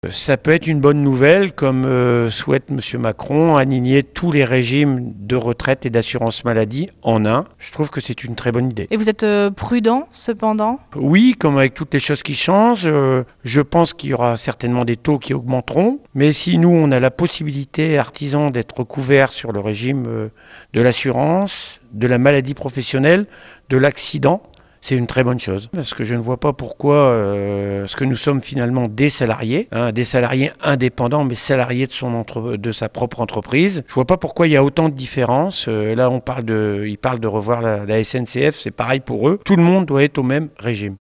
Ça peut être une bonne nouvelle, comme souhaite M. Macron, aligner tous les régimes de retraite et d'assurance maladie en un. Je trouve que c'est une très bonne idée. Et vous êtes prudent cependant? Oui, comme avec toutes les choses qui changent, je pense qu'il y aura certainement des taux qui augmenteront. Mais si nous, on a la possibilité, artisans, d'être couverts sur le régime de l'assurance, de la maladie professionnelle, de l'accident, c'est une très bonne chose, parce que je ne vois pas pourquoi, parce que nous sommes finalement des salariés indépendants, mais salariés de sa propre entreprise. Je ne vois pas pourquoi il y a autant de différences. Là, ils parlent de revoir la SNCF, c'est pareil pour eux. Tout le monde doit être au même régime.